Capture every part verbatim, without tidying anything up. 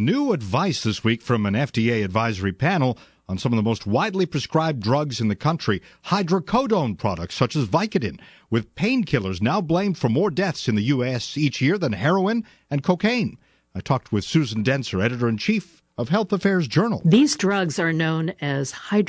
new advice this week from an F D A advisory panel on some of the most widely prescribed drugs in the country, hydrocodone products such as Vicodin, with painkillers now blamed for more deaths in the U S each year than heroin and cocaine. I talked with Susan Dentzer, editor-in-chief of Health Affairs Journal. These drugs are known as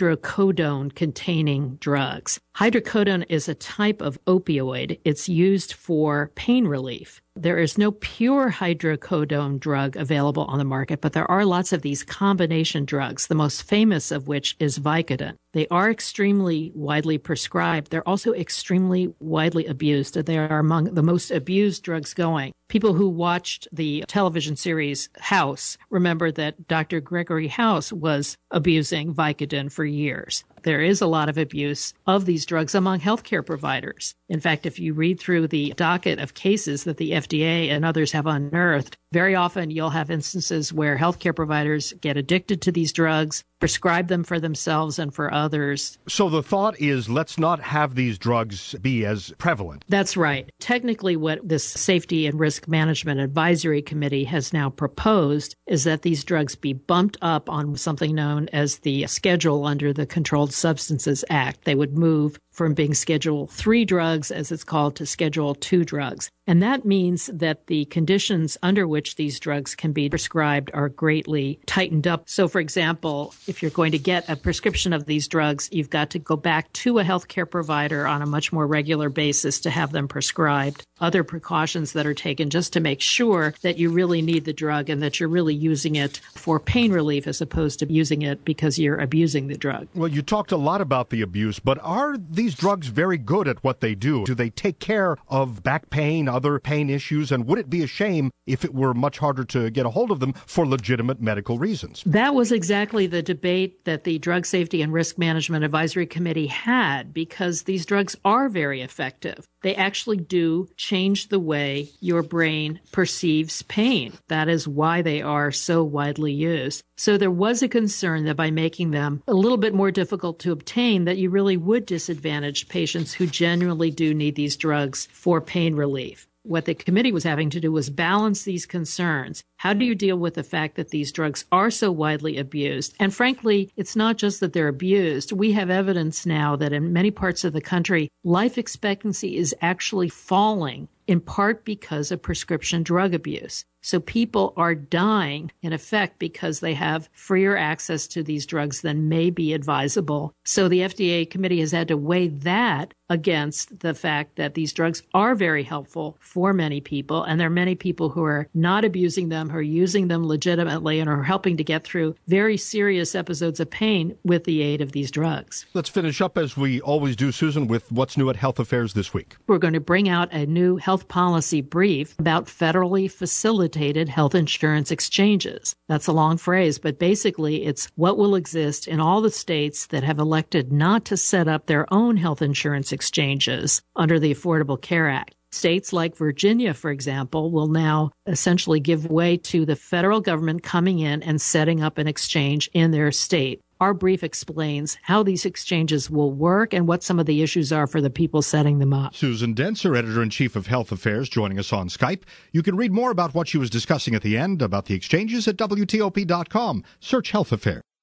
hydrocodone-containing drugs. Hydrocodone is a type of opioid. It's used for pain relief. There is no pure hydrocodone drug available on the market, but there are lots of these combination drugs, the most famous of which is Vicodin. They are extremely widely prescribed. They're also extremely widely abused. They are among the most abused drugs going. People who watched the television series House remember that Doctor Gregory House was abusing Vicodin for years. There is a lot of abuse of these drugs among healthcare providers. In fact, if you read through the docket of cases that the F D A and others have unearthed, very often you'll have instances where healthcare providers get addicted to these drugs, prescribe them for themselves and for others. So the thought is, let's not have these drugs be as prevalent. That's right. Technically, what this Safety and Risk Management Advisory Committee has now proposed is that these drugs be bumped up on something known as the schedule under the Controlled Substances Act. They would move from being Schedule three drugs, as it's called, to Schedule two drugs. And that means that the conditions under which these drugs can be prescribed are greatly tightened up. So, for example, if you're going to get a prescription of these drugs, you've got to go back to a healthcare provider on a much more regular basis to have them prescribed. Other precautions that are taken just to make sure that you really need the drug and that you're really using it for pain relief as opposed to using it because you're abusing the drug. Well, you talked a lot about the abuse, but are these drugs very good at what they do? Do they take care of back pain, other pain issues, and would it be a shame if it were much harder to get a hold of them for legitimate medical reasons? That was exactly the debate that the Drug Safety and Risk Management Advisory Committee had, because these drugs are very effective. They actually do change the way your brain perceives pain. That is why they are so widely used. So there was a concern that by making them a little bit more difficult to obtain, that you really would disadvantage patients who genuinely do need these drugs for pain relief. What the committee was having to do was balance these concerns. How do you deal with the fact that these drugs are so widely abused? And frankly, it's not just that they're abused. We have evidence now that in many parts of the country, life expectancy is actually falling, in part because of prescription drug abuse. So people are dying, in effect, because they have freer access to these drugs than may be advisable. So the F D A committee has had to weigh that against the fact that these drugs are very helpful for many people, and there are many people who are not abusing them, who are using them legitimately, and are helping to get through very serious episodes of pain with the aid of these drugs. Let's finish up, as we always do, Susan, with what's new at Health Affairs this week. We're going to bring out a new health policy brief about federally facilitated health insurance exchanges. That's a long phrase, but basically it's what will exist in all the states that have elected not to set up their own health insurance exchanges under the Affordable Care Act. States like Virginia, for example, will now essentially give way to the federal government coming in and setting up an exchange in their state. Our brief explains how these exchanges will work and what some of the issues are for the people setting them up. Susan Dentzer, editor-in-chief of Health Affairs, joining us on Skype. You can read more about what she was discussing at the end about the exchanges at W T O P dot com. Search Health Affairs.